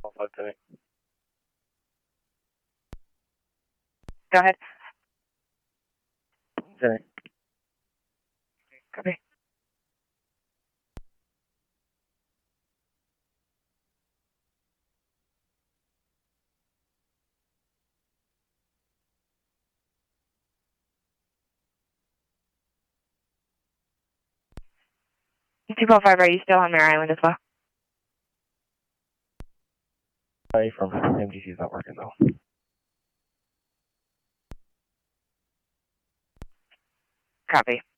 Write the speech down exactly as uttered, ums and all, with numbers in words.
five to me. Go ahead. To me. Copy. two point five, are you still on Mare Island as well? Sorry, from M G C is not working though. Copy.